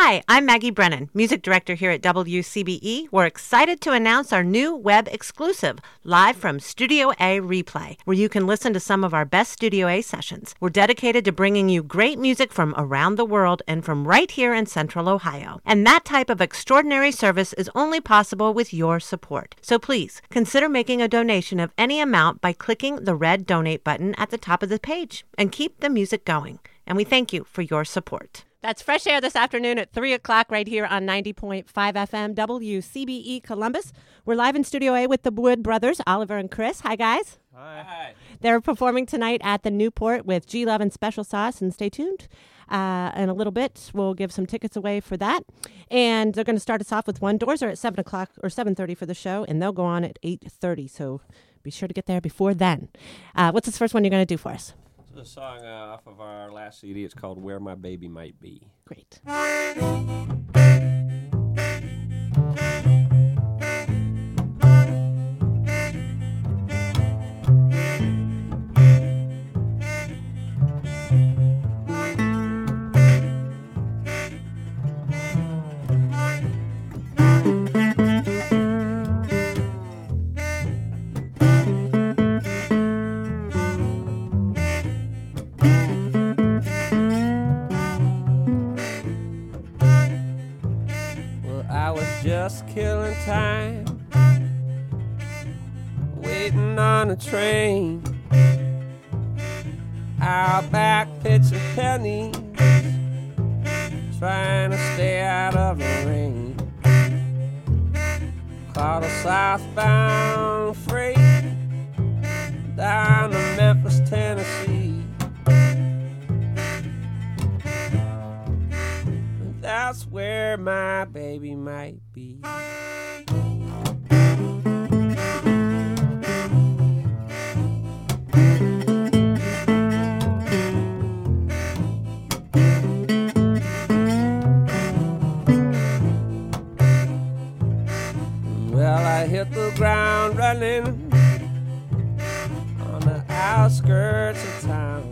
Hi, I'm Maggie Brennan, music director here at WCBE. We're excited to announce our new web exclusive, live from Studio A Replay, where you can listen to some of our best Studio A sessions. We're dedicated to bringing you great music from around the world and from right here in Central Ohio. And that type of extraordinary service is only possible with your support. So please, consider making a donation of any amount by clicking the red donate button at the top of the page and keep the music going. And we thank you for your support. That's Fresh Air this afternoon at 3 o'clock right here on 90.5 FM WCBE Columbus. We're live in Studio A with the Wood Brothers, Oliver and Chris. Hi, guys. Hi. They're performing tonight at the Newport with G Love and Special Sauce, and stay tuned. In a little bit, we'll give some tickets away for that. And they're going to start us off with one. Doors are at 7 o'clock or 7:30 for the show, and they'll go on at 8:30. So be sure to get there before then. What's this first one you're going to do for us? A song off of our last CD. It's called Where My Baby Might Be. Great. Just killing time, waiting on a train, out back pitching pennies, trying to stay out of the rain. Caught a southbound freight down to Memphis, Tennessee. That's where my baby might be. Well, I hit the ground running on the outskirts of town.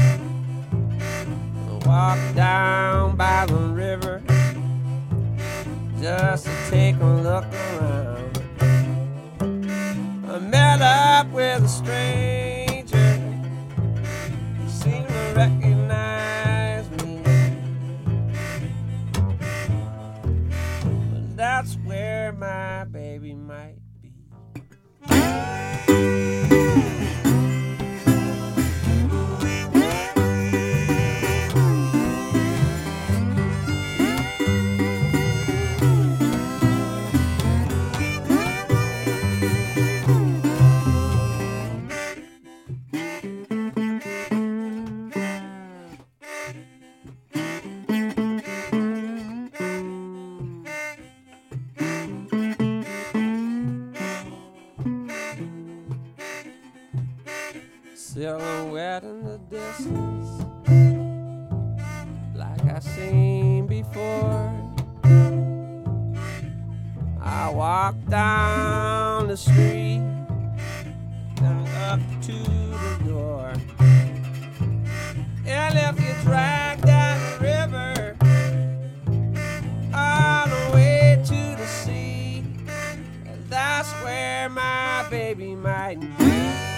Walk down by the river just to take a look around. I met up with a stranger, he seemed to recognize me. But that's where my baby might be. Silhouette in the distance, like I seen before. I walk down the street and up to the door. And if you drag down the river all the way to the sea, that's where my baby might be.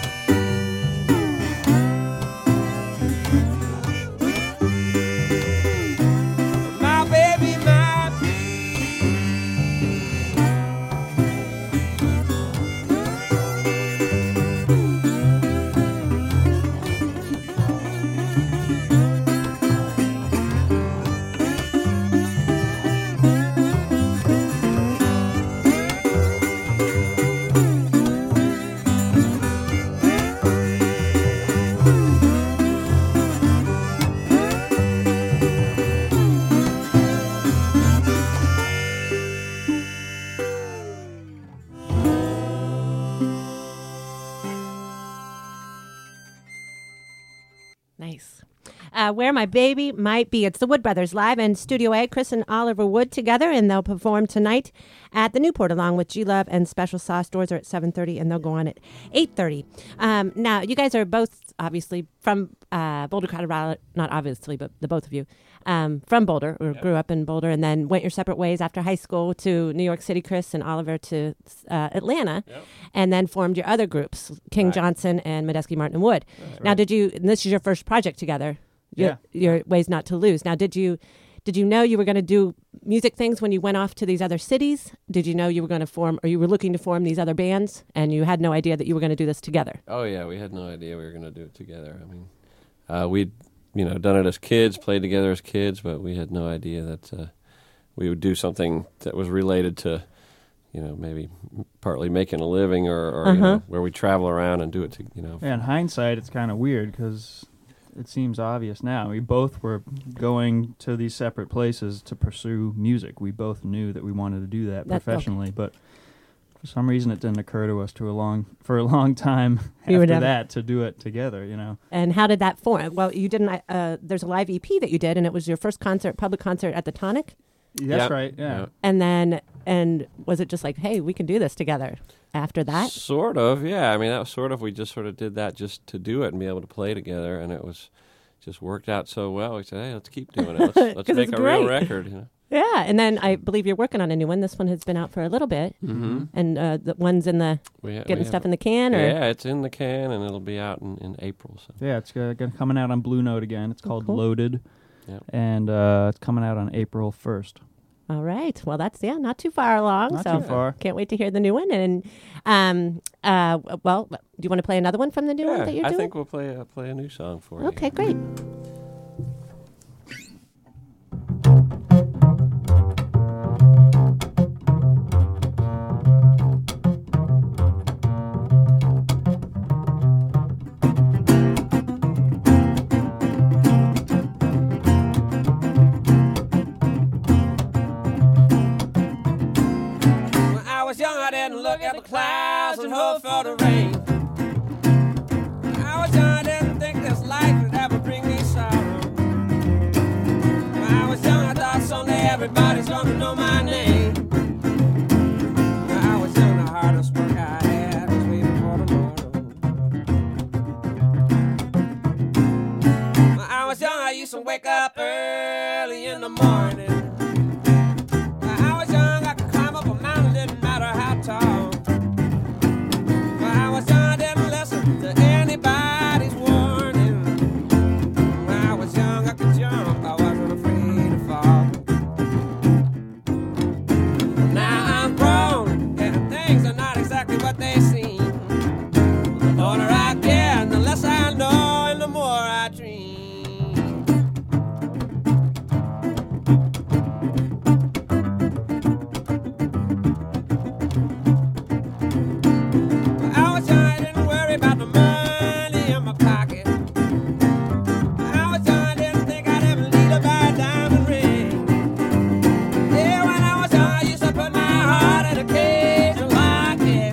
Nice. Where My Baby Might Be. It's the Wood Brothers live in Studio A. Chris and Oliver Wood together, and they'll perform tonight at the Newport along with G Love and Special Sauce. Doors are at 7:30, and they'll go on at 8:30. Now, you guys are both obviously from Boulder, Colorado. Not obviously, but the both of you. from Boulder, or grew up in Boulder, and then went your separate ways after high school to New York City, Chris and Oliver to Atlanta, and then formed your other groups, King Johnson and Medeski Martin and Wood. Now, and this is your first project together, your Ways Not to Lose. Now, did you know you were going to do music things when you went off to these other cities? Did you know you were going to form, or you were looking to form these other bands, and you had no idea that you were going to do this together? Oh, yeah, we had no idea we were going to do it together. I mean, we'd done it as kids, played together as kids, but we had no idea that we would do something that was related to, maybe partly making a living or where we travel around and do it Yeah, in hindsight, it's kind of weird because it seems obvious now. We both were going to these separate places to pursue music. We both knew that we wanted to do that professionally, but for some reason it didn't occur to us for a long time after that to do it together, And how did that form? Well, you didn't. There's a live EP that you did, and it was your first public concert at the Tonic. That's right. Yeah. And was it just like, hey, we can do this together? After that, sort of, yeah. I mean, that was sort of. We just sort of did that just to do it and be able to play together, and it was just worked out so well. We said, hey, let's keep doing it. Let's make a real record. Yeah, and then I believe you're working on a new one. This one has been out for a little bit, and the one's in the getting stuff in the can. Or? Yeah, it's in the can, and it'll be out in April. So. Yeah, it's coming out on Blue Note again. It's called Loaded, and it's coming out on April 1st. All right. Well, that's not too far along. Not too far. Can't wait to hear the new one. And well, do you want to play another one from the new one that you're doing? I think we'll play a new song for you. Okay, great. Look at the clouds and hope for the rain. I was young, I didn't think this life would ever bring me sorrow. When I was young, I thought someday everybody's gonna know my name. When I was young, the hardest work I had was waiting for tomorrow. When I was young, I used to wake up early in the morning. When I was young, I could climb up a mountain, didn't matter how tall. They seem. The older I get, and the less I know, and the more I dream. I was young, I didn't worry about the money in my pocket. I was young, I didn't think I'd ever need to buy a diamond ring. Yeah, when I was young, I used to put my heart in a cage and lock it.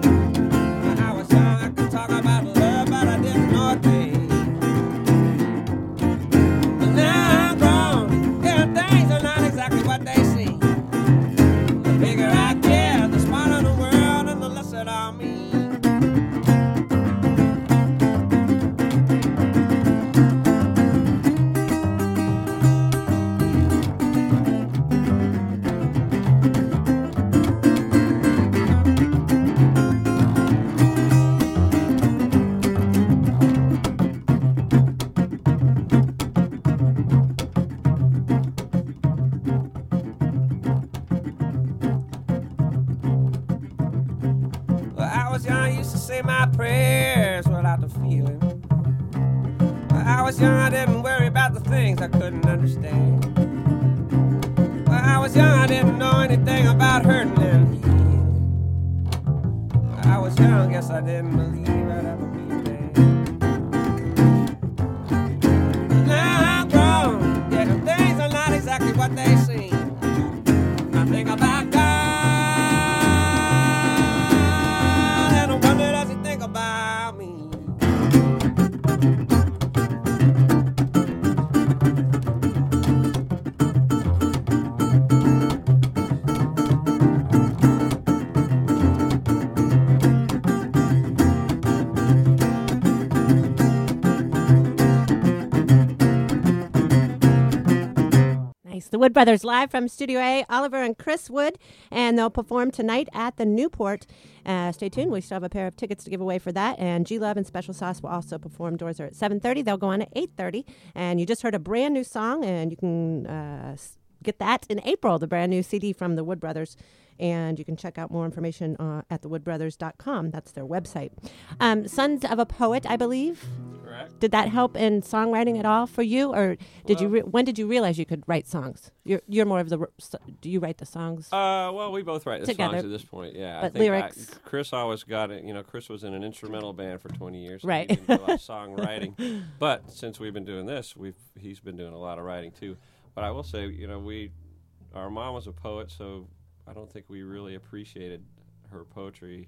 Talk about love, but I didn't know a thing. But now I'm grown, yeah, things are not exactly what they seem. The bigger I get, the smarter the world, and the less it all means. I used to say my prayers without the feeling. When I was young, I didn't worry about the things I couldn't understand. When I was young, I didn't know anything about hurting and healing. When I was young, guess I didn't believe I'd ever be a man. Now I'm grown, yeah, things are not exactly what they seem. I think about God. About me. the Wood Brothers live from Studio A, Oliver and Chris Wood, and they'll perform tonight at the Newport. Stay tuned. We still have a pair of tickets to give away for that. And G-Love and Special Sauce will also perform. Doors are at 7:30. They'll go on at 8:30. And you just heard a brand new song, and you can get that in April, the brand new CD from the Wood Brothers. And you can check out more information at thewoodbrothers.com. That's their website. Sons of a Poet, I believe. Correct. Did that help in songwriting at all for you, or did when did you realize you could write songs? You're more of the. Do you write the songs? Well, we both write the together songs at this point. Yeah, but I think lyrics. Chris always got it. Chris was in an instrumental band for 20 years. So Right. He didn't do a lot of songwriting, but since we've been doing this, he's been doing a lot of writing too. But I will say, our mom was a poet, so I don't think we really appreciated her poetry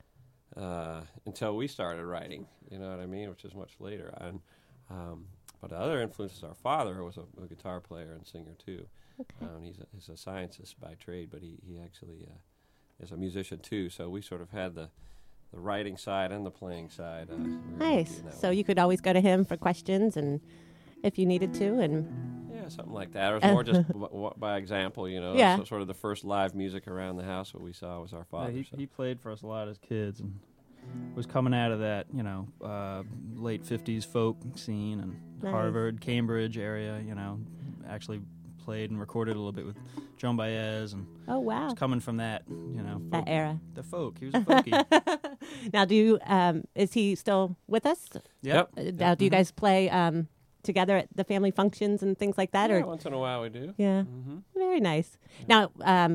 until we started writing. You know what I mean? Which is much later. And but the other influences, our father was a guitar player and singer too. Okay. He's a scientist by trade, but he actually is a musician too. So we sort of had the writing side and the playing side. Nice. So you could always go to him for questions and if you needed to, and. Yeah, something like that. Or it's more just by example, Yeah. So sort of the first live music around the house, what we saw was our father. Yeah, he played for us a lot as kids and was coming out of that, late 50s folk scene and Nice. Harvard, Cambridge area, actually played and recorded a little bit with Joan Baez and Oh, wow. was coming from that, That era. The folk. He was a folkie. Now, do you, is he still with us? Yep. Now, do you guys play together at the family functions and things like that? Yeah, or once in a while we do. Yeah. Mm-hmm. Very nice. Now,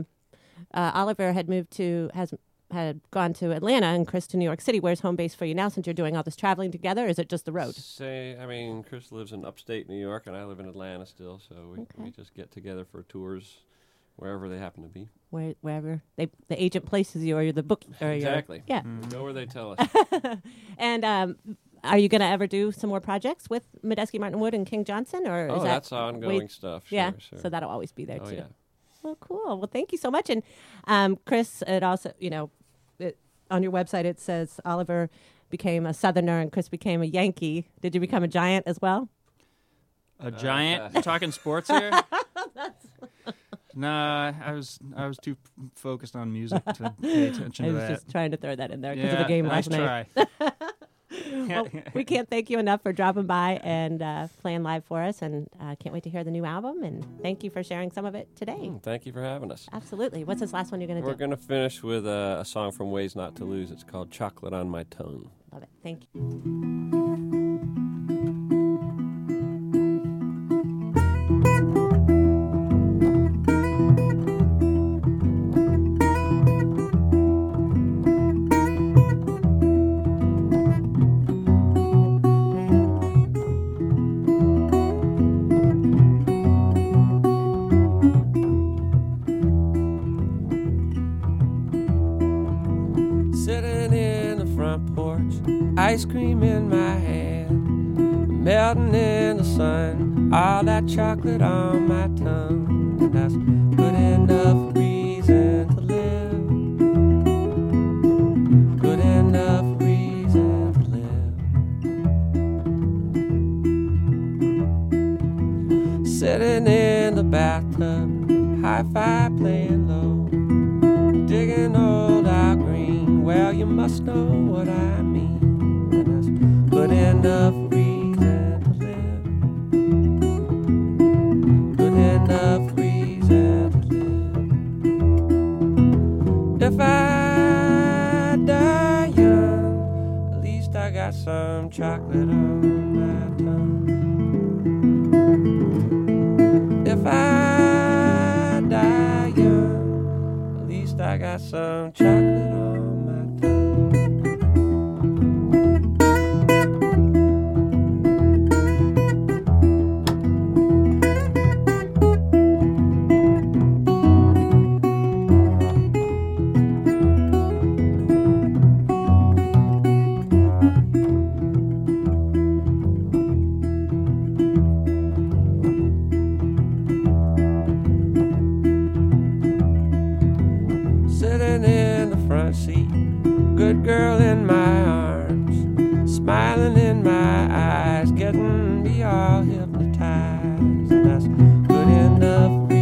Oliver had had gone to Atlanta and Chris to New York City. Where's home base for you now since you're doing all this traveling together? Or is it just the road? Chris lives in upstate New York and I live in Atlanta still, so we just get together for tours wherever they happen to be. Wherever the agent places you, or you're the book. Or Exactly. Yeah. Go where they tell us. And are you going to ever do some more projects with Medeski Martin Wood and King Johnson? Or is That's ongoing stuff. Sure, yeah, sure. so that'll always be there too. Yeah. Well, cool. Well, thank you so much. And Chris, it also, on your website it says Oliver became a Southerner and Chris became a Yankee. Did you become a Giant as well? A Giant? You're talking sports here? Nah, I was too focused on music to pay attention to that. I was just trying to throw that in there because of the game last night. Try. Well, we can't thank you enough for dropping by and playing live for us, and can't wait to hear the new album, and thank you for sharing some of it today. Thank you for having us. Absolutely. What's this last one you're going to do? We're going to finish with a song from Ways Not to Lose. It's called Chocolate on My Tongue. Love it. Thank you. Ice cream in my hand, melting in the sun, all that chocolate on my tongue, and that's good enough reason to live, good enough reason to live. Sitting in the bathtub, hi-fi playing low, digging old Al Green, well you must know what I mean. Good enough reason to live. Good enough reason to live. If I die young, at least I got some chocolate on my tongue. If I die young, at least I got some chocolate on my tongue. Good girl in my arms, smiling in my eyes, getting me all hypnotized, and that's good enough.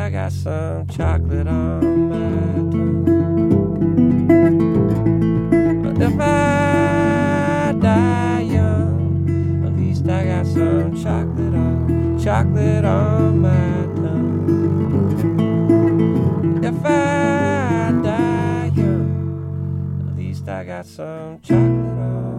I got some chocolate on my tongue. But if I die young, at least I got some chocolate on my tongue. If I die young, at least I got some chocolate on